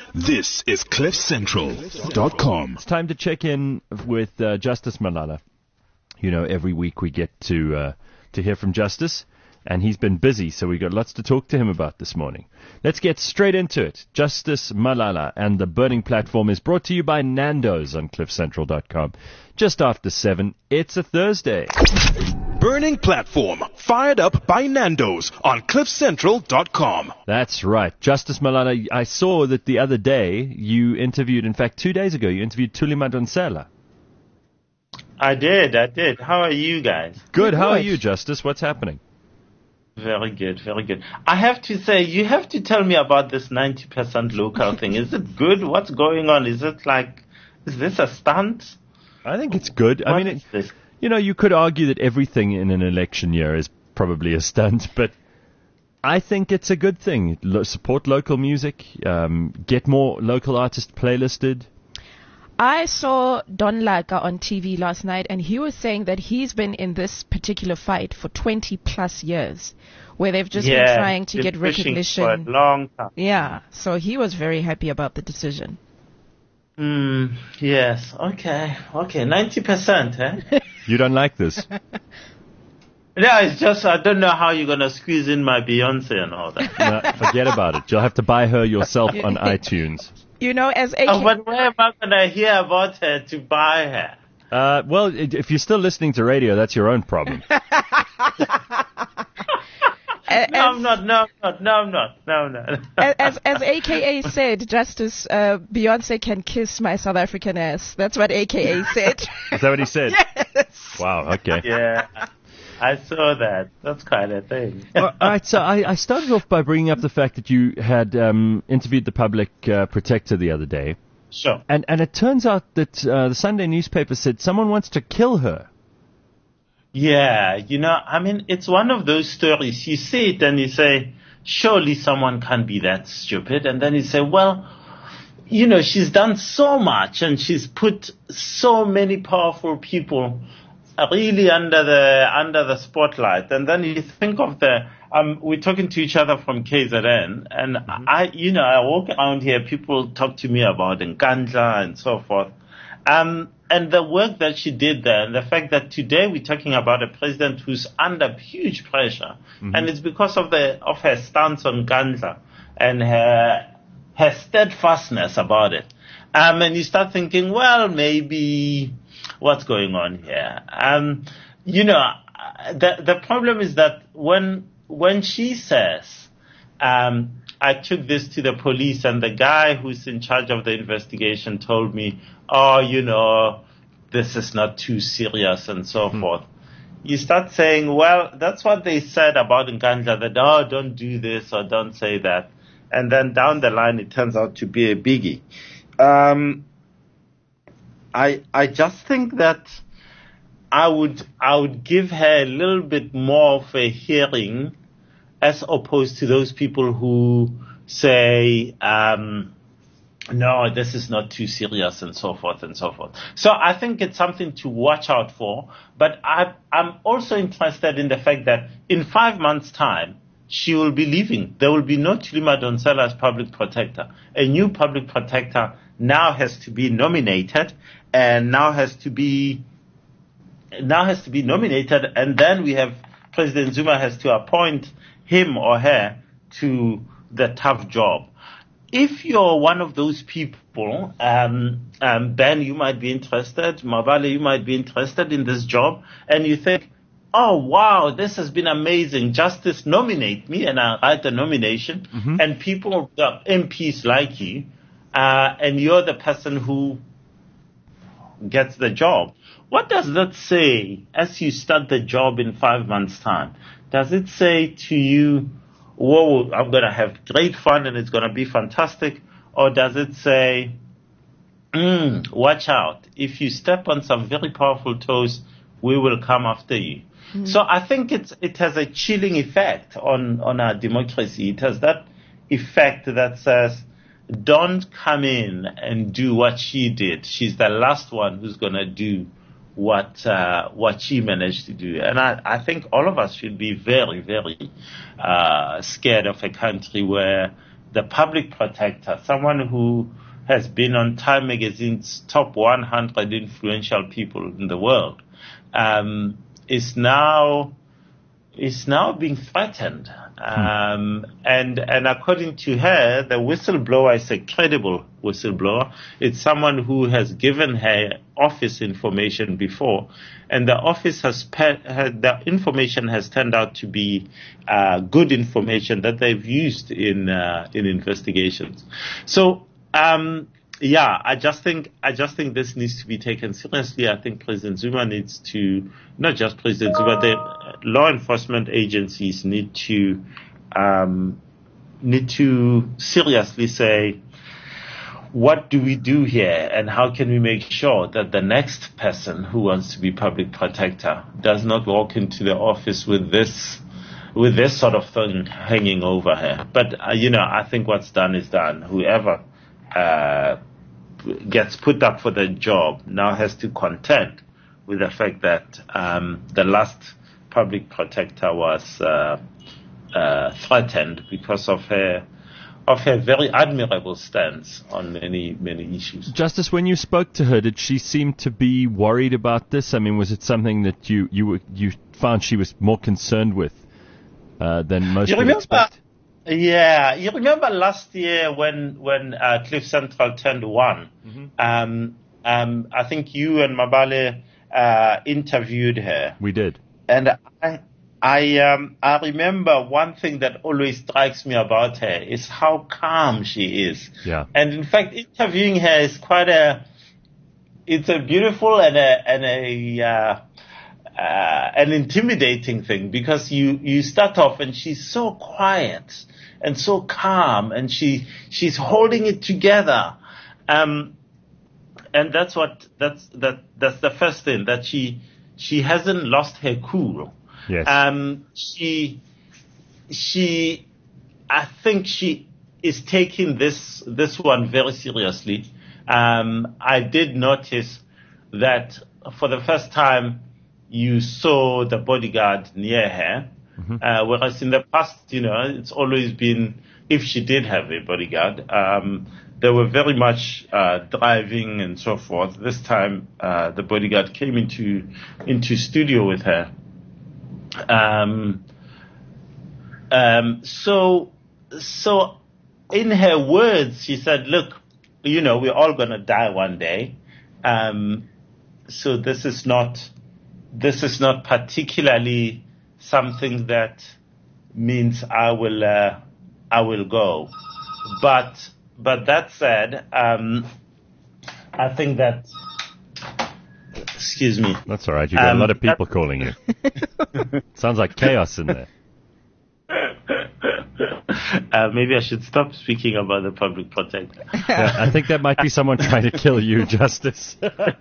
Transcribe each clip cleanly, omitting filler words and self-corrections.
This is CliffCentral.com. It's time to check in with Justice Malala. You know, every week we get to hear from Justice, and he's been busy, so we got lots to talk to him about this morning. Let's get straight into it. Justice Malala and the Burning Platform is brought to you by Nando's on CliffCentral.com. Just after 7, it's a Thursday. Burning Platform, fired up by Nando's on CliffCentral.com. That's right. Justice Malala, I saw that the other day you interviewed, in fact 2 days ago, you interviewed Thuli Madonsela. I did. How are you guys? Good. How are you, Justice? What's happening? Very good. I have to say, you have to tell me about this 90% local thing. Is it good? What's going on? Is this a stunt? I think it's good. What is this? You know, you could argue that everything in an election year is probably a stunt, but I think it's a good thing. Support local music, get more local artists playlisted. I saw Don Laka on TV last night, and he was saying that he's been in this particular fight for 20 plus years, where they've just been trying to get recognition for a long time. Yeah, so he was very happy about the decision. Yes. Okay. 90%, eh? You don't like this? Yeah, it's just, I don't know how you're going to squeeze in my Beyonce and all that. No, forget about it. You'll have to buy her yourself on iTunes. You know, as a... but where am I going to hear about her to buy her? Well, if you're still listening to radio, that's your own problem. No, I'm not. As AKA said, Justice, Beyonce can kiss my South African ass. That's what AKA said. Is that what he said? Yes. Wow, okay. Yeah, I saw that. That's quite a thing. All right, so I started off by bringing up the fact that you had interviewed the public protector the other day. Sure. And it turns out that the Sunday newspaper said someone wants to kill her. Yeah, you know, I mean, it's one of those stories. You see it and you say, surely someone can't be that stupid. And then you say, well, you know, she's done so much and she's put so many powerful people really under the spotlight. And then you think of we're talking to each other from KZN, and I walk around here, people talk to me about Nkandla and so forth. And the work that she did there, and the fact that today we're talking about a president who's under huge pressure, and it's because of her stance on Nkandla and her steadfastness about it. And you start thinking, well, maybe what's going on here? You know, the problem is that when she says, I took this to the police, and the guy who's in charge of the investigation told me, oh, you know, this is not too serious and so forth. You start saying, well, that's what they said about Nkandla, that, oh, don't do this or don't say that. And then down the line, it turns out to be a biggie. I just think that I would give her a little bit more of a hearing, as opposed to those people who say, no, this is not too serious and so forth and so forth. So I think it's something to watch out for. But I'm also interested in the fact that in 5 months' time, she will be leaving. There will be no Thuli Madonsela as public protector. A new public protector now has to be nominated, and now has to be nominated, and then we have President Zuma has to appoint him or her to the tough job. If you're one of those people, Ben, you might be interested, Mabale, you might be interested in this job, and you think, oh, wow, this has been amazing. Justice, nominate me, and I write the nomination, and people, the MPs like you, and you're the person who gets the job. What does that say as you start the job in 5 months' time? Does it say to you, whoa, I'm going to have great fun and it's going to be fantastic? Or does it say, watch out, if you step on some very powerful toes, we will come after you? So I think it has a chilling effect on our democracy. It has that effect that says, don't come in and do what she did. She's the last one who's going to do what she managed to do. And I think all of us should be very, very scared of a country where the public protector, someone who has been on Time Magazine's top 100 influential people in the world, is now being threatened. And according to her, the whistleblower is a credible whistleblower. It's someone who has given her office information before, and the office the information has turned out to be good information that they've used in investigations. So, I just think this needs to be taken seriously. I think President Zuma needs to, not just President Zuma, the law enforcement agencies need to seriously say, what do we do here, and how can we make sure that the next person who wants to be public protector does not walk into the office with this sort of thing hanging over her. But I think what's done is done. Whoever gets put up for the job now has to contend with the fact that the last public protector was threatened because of her very admirable stance on many issues. Justice, when you spoke to her, did she seem to be worried about this? I mean, was it something that you found she was more concerned with than most people expect? Yeah, you remember last year when Cliff Central turned 1. Mm-hmm. I think you and Mabale interviewed her. We did, and I remember one thing that always strikes me about her is how calm she is. Yeah. And in fact, interviewing her is it's a beautiful and an intimidating thing, because you start off and she's so quiet and so calm, and she's holding it together. And that's the first thing, that she hasn't lost her cool. Yes. I think she is taking this one very seriously. I did notice that for the first time you saw the bodyguard near her, mm-hmm. Whereas in the past, it's always been, if she did have a bodyguard, they were very much driving and so forth. This time, the bodyguard came into studio with her. So in her words, she said, look, we're all going to die one day. So this is not particularly something that means I will go. But that said, I think that, excuse me. That's all right. You got a lot of people calling you. Sounds like chaos in there. Maybe I should stop speaking about the public protector. Yeah, I think that might be someone trying to kill you, Justice.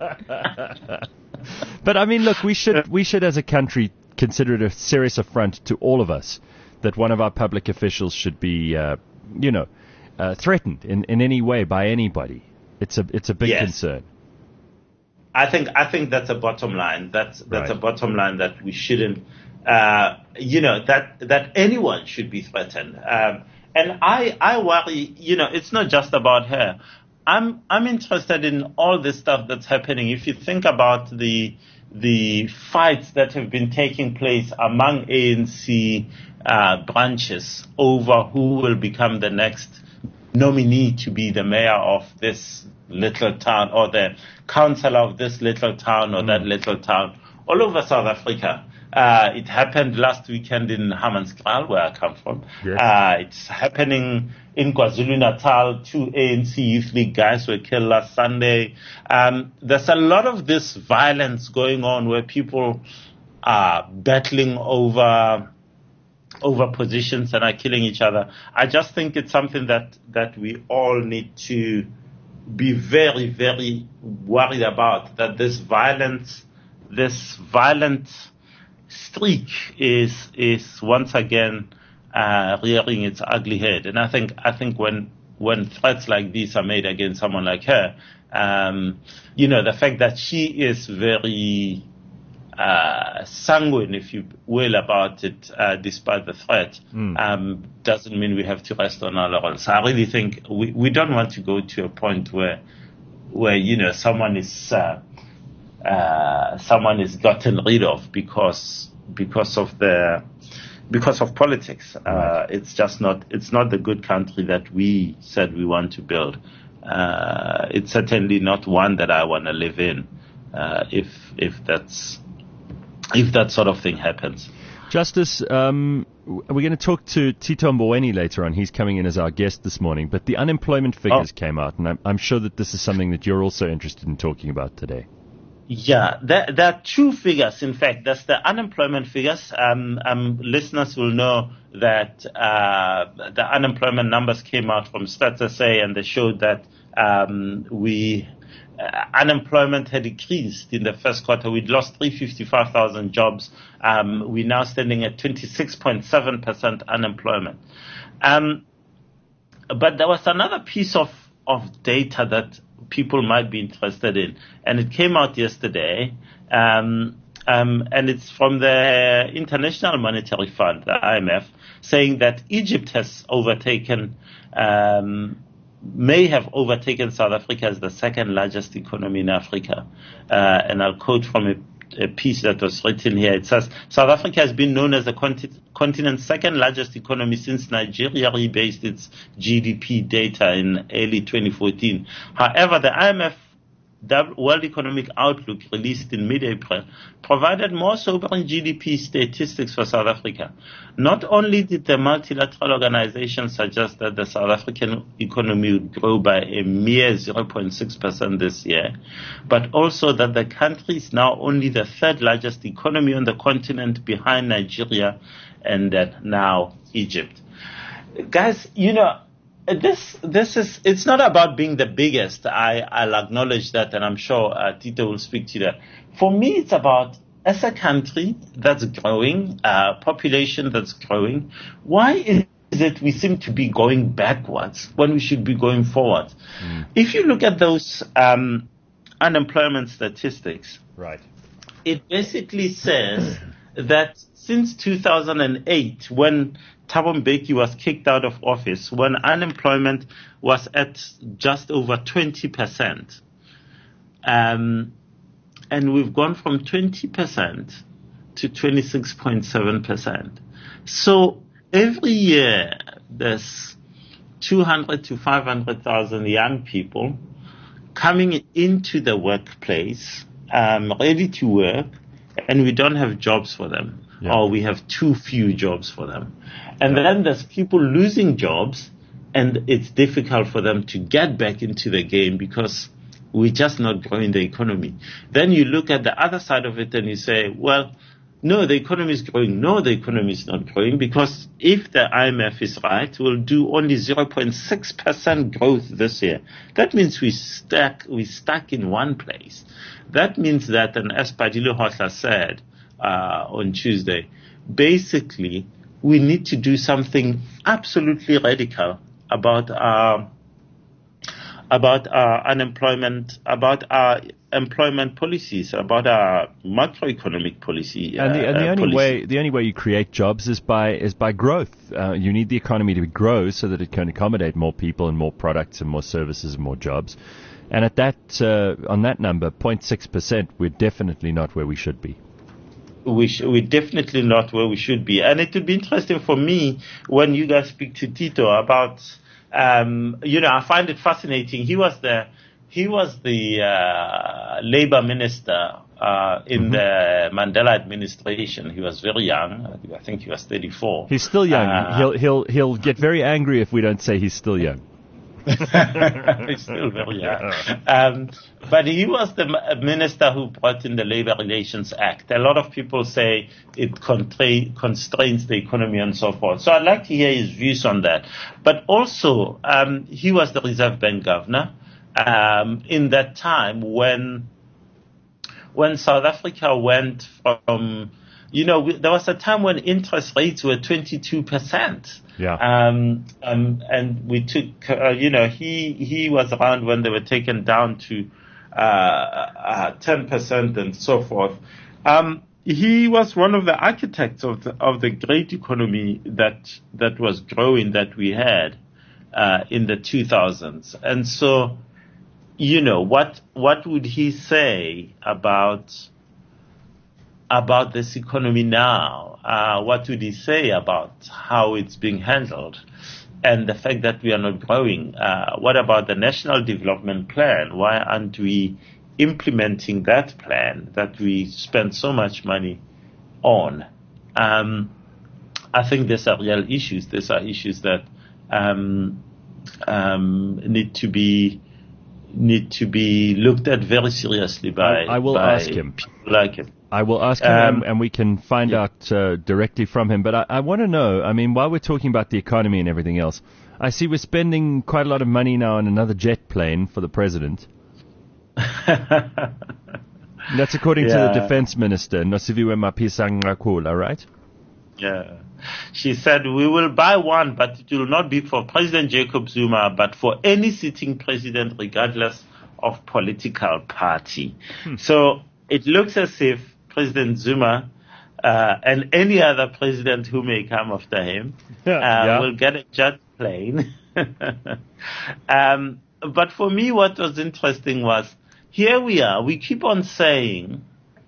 But I mean, look, we should as a country consider it a serious affront to all of us that one of our public officials should be, threatened in any way by anybody. It's a big concern. I think that's a bottom line. That's right. A bottom line that we shouldn't, that anyone should be threatened. And I worry, it's not just about her. I'm interested in all this stuff that's happening. If you think about the fights that have been taking place among ANC branches over who will become the next nominee to be the mayor of this little town, or the councillor of this little town, or that little town, all over South Africa. It happened last weekend in Hammanskraal, where I come from. Yes. It's happening in KwaZulu-Natal. 2 ANC Youth League guys were killed last Sunday. There's a lot of this violence going on where people are battling over positions and are killing each other. I just think it's something that we all need to be very, very worried about, that this violent streak is once again rearing its ugly head. And I think when threats like these are made against someone like her, the fact that she is very sanguine, if you will, about it, despite the threat, doesn't mean we have to rest on our laurels. I really think we don't want to go to a point where someone is gotten rid of because of politics. It's just not the good country that we said we want to build. It's certainly not one that I want to live in. If that sort of thing happens. Justice, we're going to talk to Tito Mboweni later on. He's coming in as our guest this morning. But the unemployment figures came out, and I'm sure that this is something that you're also interested in talking about today. Yeah, there are two figures. In fact, that's the unemployment figures. Listeners will know that the unemployment numbers came out from Stats SA, and they showed that unemployment had decreased in the first quarter. We'd lost 355,000 jobs. We're now standing at 26.7% unemployment. But there was another piece of data that people might be interested in, and it came out yesterday, and it's from the International Monetary Fund, the IMF, saying that Egypt has may have overtaken South Africa as the second largest economy in Africa. And I'll quote from a piece that was written here. It says, South Africa has been known as the continent's second largest economy since Nigeria rebased its GDP data in early 2014. However, the IMF World Economic Outlook, released in mid-April, provided more sobering GDP statistics for South Africa. Not only did the multilateral organization suggest that the South African economy would grow by a mere 0.6% this year, but also that the country is now only the third largest economy on the continent, behind Nigeria and now Egypt. Guys, it's not about being the biggest. I'll acknowledge that, and I'm sure Tito will speak to that. For me, it's about, as a country that's growing, population that's growing, why is it we seem to be going backwards when we should be going forward? If you look at those unemployment statistics, right, it basically says that since 2008, when Thabo Mbeki was kicked out of office, when unemployment was at just over 20%, and we've gone from 20% to 26.7%. So every year there's 200 to 500,000 young people coming into the workplace, ready to work, and we don't have jobs for them. Yeah. Or we have too few jobs for them. And then there's people losing jobs, and it's difficult for them to get back into the game because we're just not growing the economy. Then you look at the other side of it and you say, well, no, the economy is growing. No, the economy is not growing, because if the IMF is right, we'll do only 0.6% growth this year. That means we're stuck in one place. That means that, and as Padile Hotla said, on Tuesday, basically we need to do something absolutely radical about our unemployment, about our employment policies, about our macroeconomic policy. And the only way you create jobs is by growth. You need the economy to grow so that it can accommodate more people and more products and more services and more jobs. And at that on that number, 0.6%, we're definitely not where we should be. We're definitely not where we should be. And it would be interesting for me when you guys speak to Tito about, I find it fascinating. He was the labor minister in the Mandela administration. He was very young. I think he was 34. He's still young. He'll get very angry if we don't say he's still young. He's still very young. But he was the minister who brought in the Labor Relations Act. A lot of people say it constrains the economy and so forth. So I'd like to hear his views on that. But also, he was the Reserve Bank governor in that time when South Africa went from, there was a time when interest rates were 22%. Yeah. And we took, he was around when they were taken down to 10% and so forth. he was one of the architects of the great economy that was growing that we had in the 2000s. And so, what would he say about this economy now? What would he say about how it's being handled and the fact that we are not growing? What about the National Development Plan? Why aren't we implementing that plan that we spend so much money on? I think these are real issues. These are issues that need to be looked at very seriously by. I will ask him. People like him. I will ask him, and we can find out directly from him. But I want to know, while we're talking about the economy and everything else, I see we're spending quite a lot of money now on another jet plane for the president. That's according to the defense minister, Nosiviwe Mapisa-Nqakula, right? Yeah. She said, we will buy one, but it will not be for President Jacob Zuma, but for any sitting president, regardless of political party. So it looks as if President Zuma and any other president who may come after him will get a jet plane. But for me, what was interesting was, here we are. We keep on saying,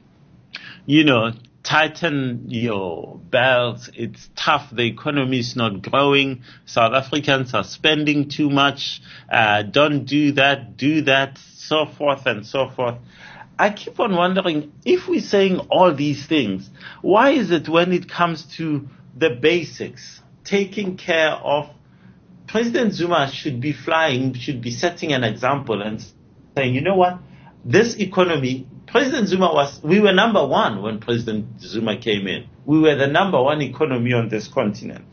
tighten your belts. It's tough. The economy is not growing. South Africans are spending too much. Don't do that, so forth and so forth. I keep on wondering, if we're saying all these things, why is it when it comes to the basics, taking care of, President Zuma should be setting an example and saying, you know what? This economy, we were number one when President Zuma came in. We were the number one economy on this continent.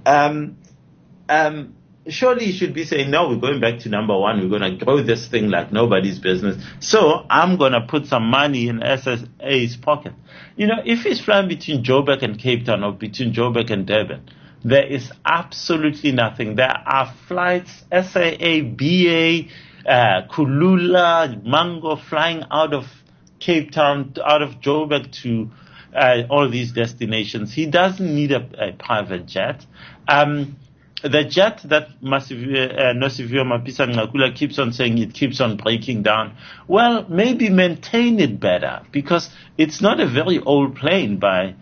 Surely he should be saying, no, we're going back to number one. We're going to grow this thing like nobody's business. So I'm going to put some money in SAA's pocket. If he's flying between Joburg and Cape Town or between Joburg and Durban, there is absolutely nothing. There are flights, SAA, BA, Kulula, Mango, flying out of Cape Town, out of Joburg to all these destinations. He doesn't need a private jet. The jet that Nosiviwe Mapisa-Nqakula keeps on saying it keeps on breaking down, well, maybe maintain it better, because it's not a very old plane by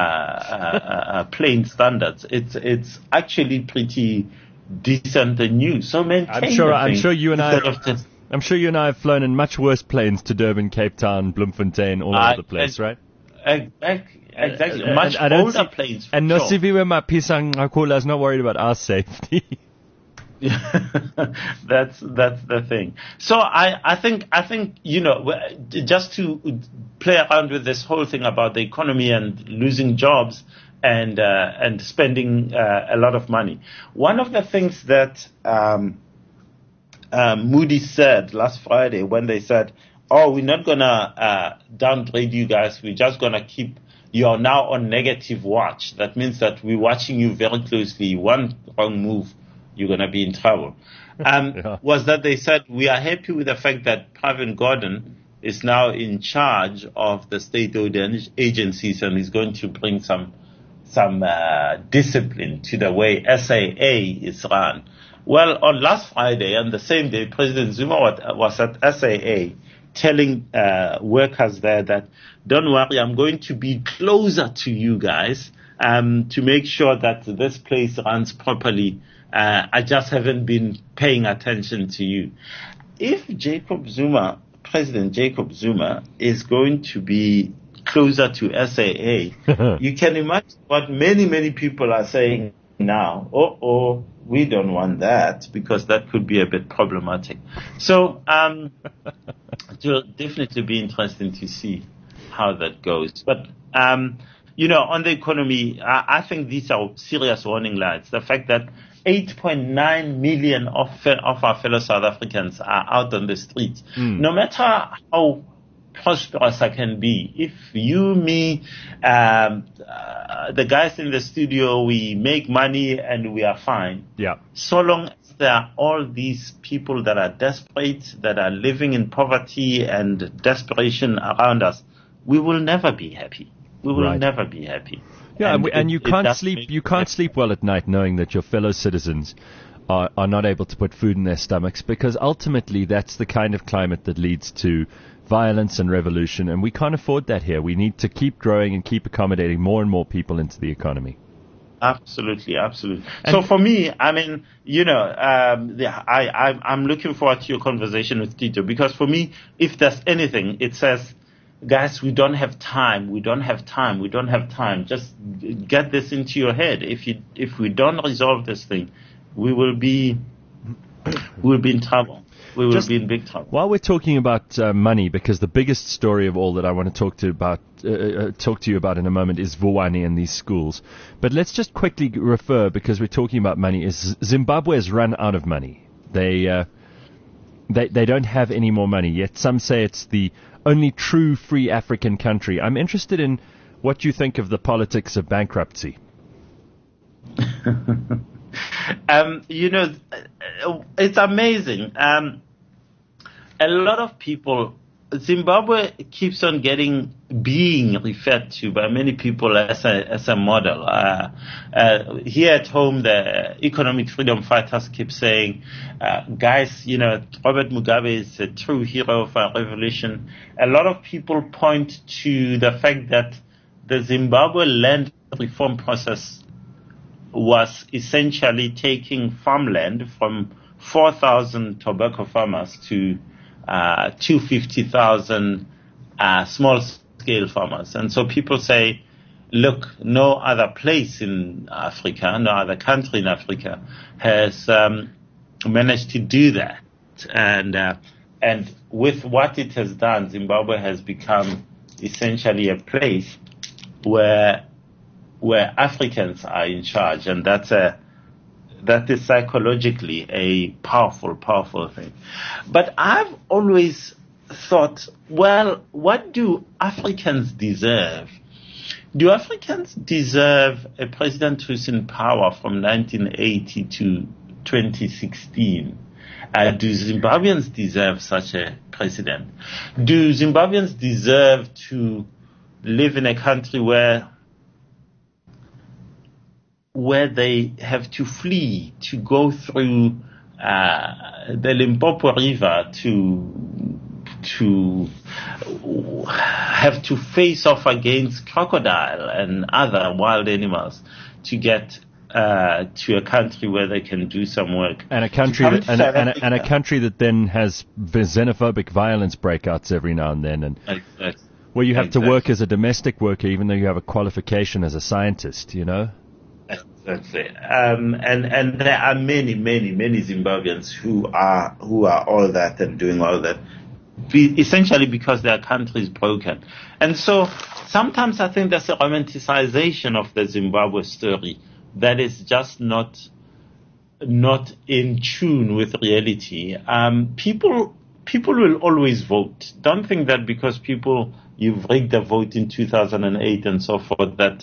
plane standards. It's actually pretty decent and new. So maintain. I'm sure you and I have flown in much worse planes to Durban, Cape Town, Bloemfontein, all over the place, right? Exactly. Much older planes. And Nosiviwe Mapisa-Nqakula is not worried about our safety. That's the thing. So I think just to play around with this whole thing about the economy and losing jobs and spending a lot of money. One of the things that Moody's said last Friday, when they said, we're not going to downgrade you guys. We're just going to keep you are now on negative watch. That means that we're watching you very closely. One wrong move, you're going to be in trouble. Was that they said, we are happy with the fact that Pravin Gordhan is now in charge of the state-owned agencies and is going to bring some discipline to the way SAA is run. Well, on last Friday, on the same day, President Zuma was at SAA telling workers there that, don't worry, I'm going to be closer to you guys to make sure that this place runs properly. I just haven't been paying attention to you. If President Jacob Zuma is going to be closer to SAA, you can imagine what many people are saying now. We don't want that, because that could be a bit problematic. So it will definitely be interesting to see how that goes. But, on the economy, I think these are serious warning lights. The fact that 8.9 million of our fellow South Africans are out on the streets. No matter how prosperous I can be, if you, me, the guys in the studio, we make money and we are fine. Yeah. So long as there are all these people that are desperate, that are living in poverty and desperation around us, we will never be happy. We will Right. never be happy. Yeah, and you can't sleep. You can't sleep well at night knowing that your fellow citizens are not able to put food in their stomachs, because ultimately that's the kind of climate that leads to violence and revolution, and we can't afford that here. We need to keep growing and keep accommodating more and more people into the economy. Absolutely, absolutely. So for me, I mean, I'm looking forward to your conversation with Tito, because for me, if there's anything, it says, guys, we don't have time. Just get this into your head. If we don't resolve this thing, we will be in trouble. We will be in big trouble. While we're talking about money, because the biggest story of all that I want to talk to you about in a moment is Vuwani and these schools. But let's just quickly refer, because we're talking about money, is Zimbabwe has run out of money. They don't have any more money, yet some say it's the only true free African country. I'm interested in what you think of the politics of bankruptcy. It's amazing. A lot of people, Zimbabwe keeps on being referred to by many people as a model. Here at home, the economic freedom fighters keep saying, guys, Robert Mugabe is a true hero of our revolution. A lot of people point to the fact that the Zimbabwe land reform process was essentially taking farmland from 4,000 tobacco farmers to 250,000 small-scale farmers. And so people say, look, no other place in Africa, no other country in Africa has managed to do that. And with what it has done, Zimbabwe has become essentially a place where Africans are in charge, and that is psychologically a powerful thing. But I've always thought, well, what do Africans deserve? Do Africans deserve a president who's in power from 1980 to 2016? Do Zimbabweans deserve such a president? Do Zimbabweans deserve to live in a country where they have to flee, to go through the Limpopo River, to have to face off against crocodile and other wild animals to get to a country where they can do some work, and a country a country that then has xenophobic violence breakouts every now and then, and where you have to work as a domestic worker even though you have a qualification as a scientist, Exactly. And there are many Zimbabweans who are all that and doing all that, essentially because their country is broken. And so sometimes I think there's a romanticization of the Zimbabwe story that is just not in tune with reality. People will always vote. Don't think that because you've rigged the vote in 2008 and so forth that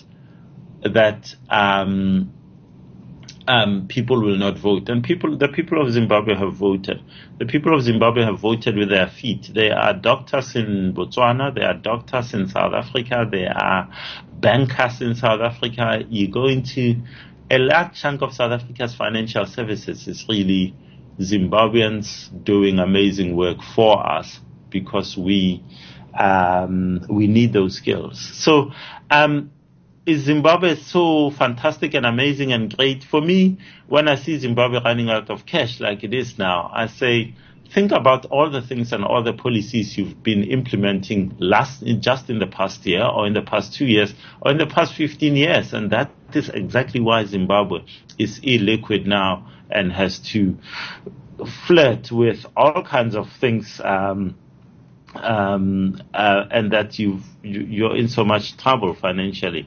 people will not vote. And the people of Zimbabwe have voted. The people of Zimbabwe have voted with their feet. There are doctors in Botswana. There are doctors in South Africa. There are bankers in South Africa. You go into a large chunk of South Africa's financial services is really Zimbabweans doing amazing work for us because we need those skills. So, is Zimbabwe so fantastic and amazing and great? For me, when I see Zimbabwe running out of cash like it is now, I say, think about all the things and all the policies you've been implementing just in the past year or in the past 2 years or in the past 15 years. And that is exactly why Zimbabwe is illiquid now and has to flirt with all kinds of things, and that you're in so much trouble financially.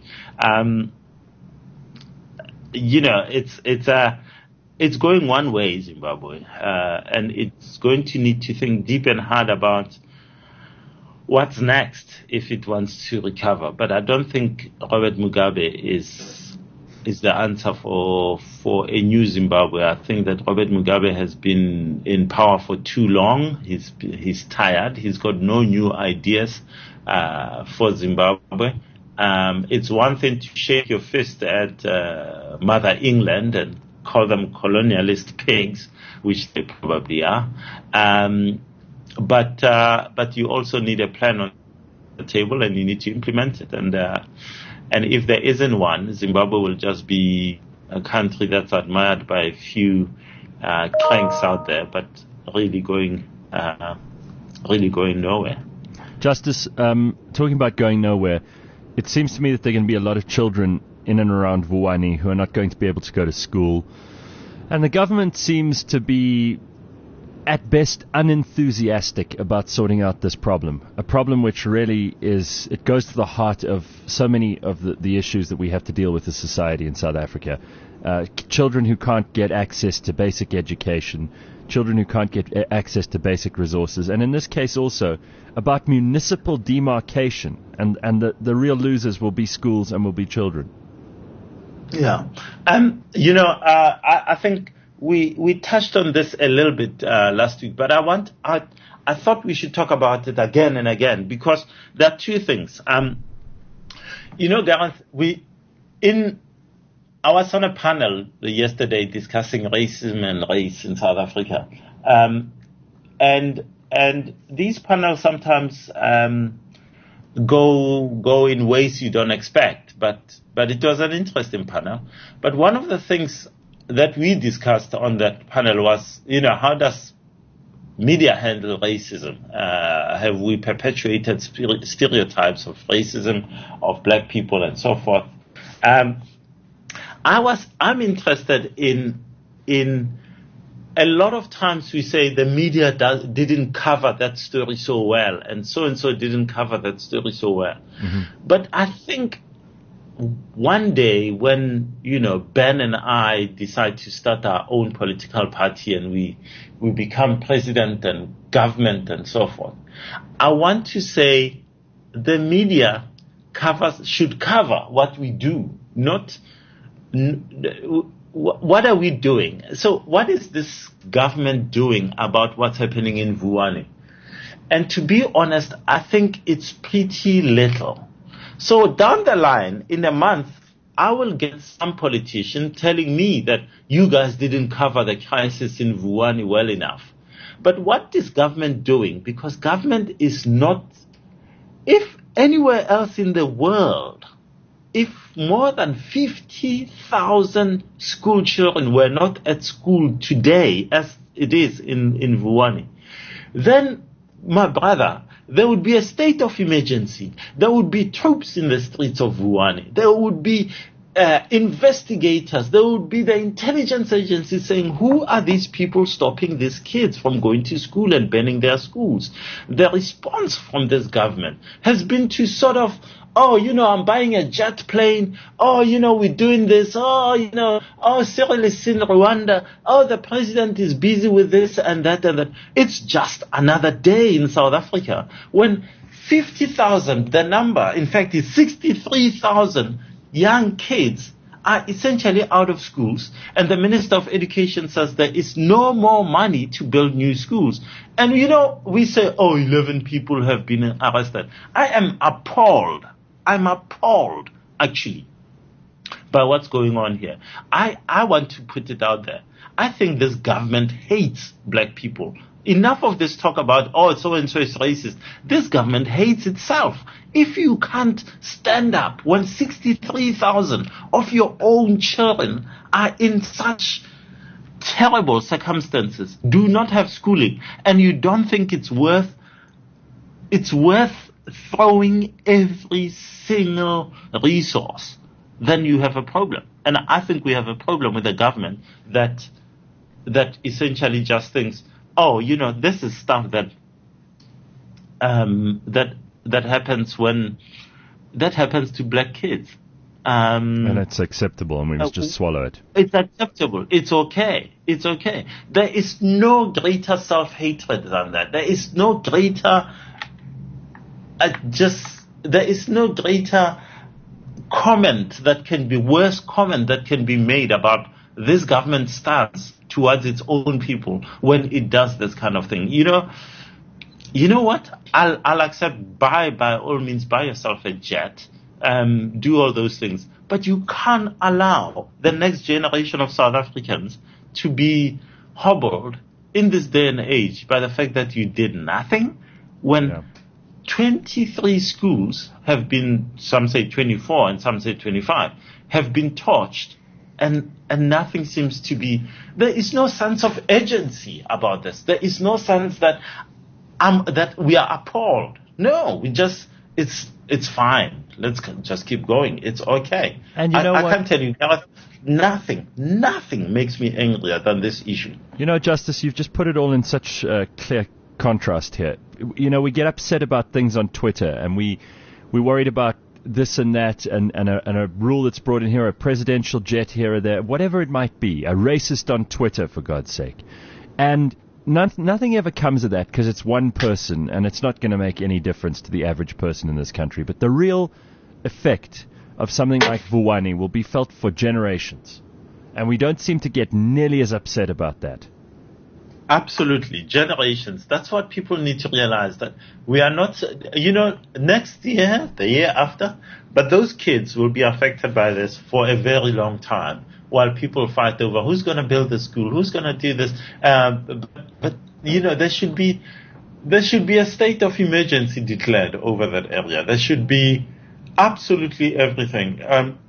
It's going one way, Zimbabwe, and it's going to need to think deep and hard about what's next if it wants to recover. But I don't think Robert Mugabe is the answer for a new Zimbabwe. I think that Robert Mugabe has been in power for too long. He's tired. He's got no new ideas for Zimbabwe. It's one thing to shake your fist at Mother England and call them colonialist pigs, which they probably are. But you also need a plan on the table, and you need to implement it. And if there isn't one, Zimbabwe will just be a country that's admired by a few cranks out there, but really going nowhere. Justice, talking about going nowhere, it seems to me that there are going to be a lot of children in and around Vuwani who are not going to be able to go to school. And the government seems to be, at best, unenthusiastic about sorting out this problem. A problem which really it goes to the heart of so many of the issues that we have to deal with as society in South Africa. Children who can't get access to basic education, children who can't get access to basic resources, and in this case also about municipal demarcation, and the real losers will be schools and will be children. Yeah. I think we touched on this a little bit last week, but I thought we should talk about it again and again, because there are two things. Gareth, I was on a panel yesterday discussing racism and race in South Africa. And these panels sometimes go in ways you don't expect, but it was an interesting panel. But one of the things that we discussed on that panel was, how does media handle racism? Have we perpetuated stereotypes of racism of black people and so forth? I'm interested in a lot of times we say the media didn't cover that story so well, and so didn't cover that story so well. Mm-hmm. But I think one day when, Ben and I decide to start our own political party and we become president and government and so forth, I want to say the media should cover what we do, not what are we doing? So what is this government doing about what's happening in Vuwani? And to be honest, I think it's pretty little. So down the line, in a month, I will get some politician telling me that you guys didn't cover the crisis in Vuwani well enough. But what is government doing? Because government is not, if anywhere else in the world, if more than 50,000 school children were not at school today, as it is in Vuwani, then, my brother, there would be a state of emergency. There would be troops in the streets of Vuwani. There would be investigators. There would be the intelligence agencies saying, who are these people stopping these kids from going to school and banning their schools? The response from this government has been to sort of, I'm buying a jet plane. We're doing this. Cyril is in Rwanda. The president is busy with this and that and that. It's just another day in South Africa when 50,000, the number, in fact, is 63,000 young kids are essentially out of schools, and the Minister of Education says there is no more money to build new schools. And we say, 11 people have been arrested. I am appalled. I'm appalled, actually, by what's going on here. I want to put it out there. I think this government hates black people. Enough of this talk about, so-and-so is racist. This government hates itself. If you can't stand up when 63,000 of your own children are in such terrible circumstances, do not have schooling, and you don't think it's worth throwing every single resource, then you have a problem. And I think we have a problem with a government that essentially just thinks, this is stuff that happens to black kids. And it's acceptable, and we must just swallow it. It's acceptable. It's okay. It's okay. There is no greater self-hatred than that. There is no greater comment that can be worse comment that can be made about this government stance towards its own people when it does this kind of thing. You know what? I'll accept by all means buy yourself a jet do all those things. But you can't allow the next generation of South Africans to be hobbled in this day and age by the fact that you did nothing when 23 schools have been, some say 24 and some say 25, have been torched, and nothing seems to be, there is no sense of urgency about this. There is no sense that we are appalled. No, it's fine. Let's just keep going. It's okay. And you know what? I can tell you, nothing makes me angrier than this issue. You know, Justice, you've just put it all in such clear contrast here. You know, we get upset about things on Twitter, and we're worried about this and that, and a rule that's brought in here, a presidential jet here or there, whatever it might be, a racist on Twitter, for God's sake. And nothing ever comes of that because it's one person, and it's not going to make any difference to the average person in this country. But the real effect of something like Vuwani will be felt for generations. And we don't seem to get nearly as upset about that. Absolutely. Generations. That's what people need to realize, that we are not, next year, the year after, but those kids will be affected by this for a very long time while people fight over who's going to build the school, who's going to do this. But there should be a state of emergency declared over that area. There should be absolutely everything.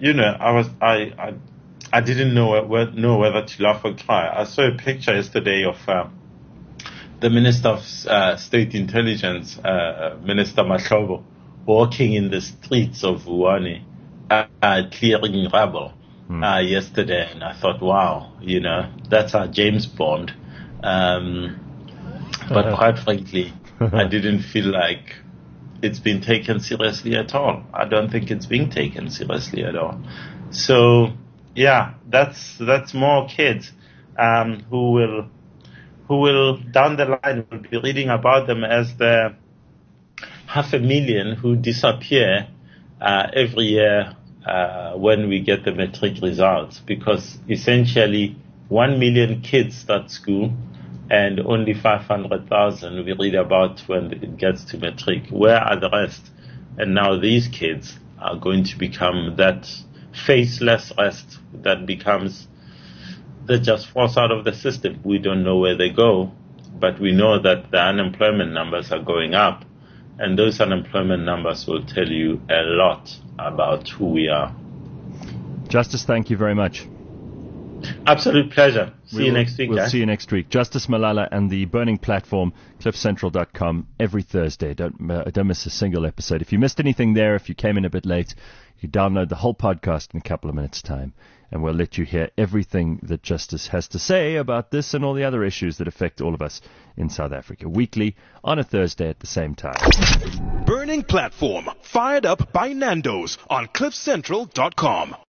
I didn't know whether to laugh or cry. I saw a picture yesterday of the Minister of State Intelligence, Minister Mahlobo, walking in the streets of Vuwani, clearing rubble yesterday. And I thought, wow, that's our James Bond. But quite frankly, I didn't feel like it's been taken seriously at all. I don't think it's being taken seriously at all. So, yeah, that's more kids who will down the line will be reading about them as the 500,000 who disappear every year when we get the matric results, because essentially 1 million kids start school and only 500,000 we read about when it gets to matric. Where are the rest? And now these kids are going to become that faceless rest that becomes, they just force out of the system. We don't know where they go, but we know that the unemployment numbers are going up, and those unemployment numbers will tell you a lot about who we are. Justice, thank you very much. Absolute pleasure. See you next week. We'll see you next week. Justice Malala and the Burning Platform, cliffcentral.com, every Thursday. Don't miss a single episode. If you missed anything there, if you came in a bit late, you download the whole podcast in a couple of minutes' time, and we'll let you hear everything that Justice has to say about this and all the other issues that affect all of us in South Africa, weekly on a Thursday at the same time. Burning Platform, fired up by Nando's on cliffcentral.com.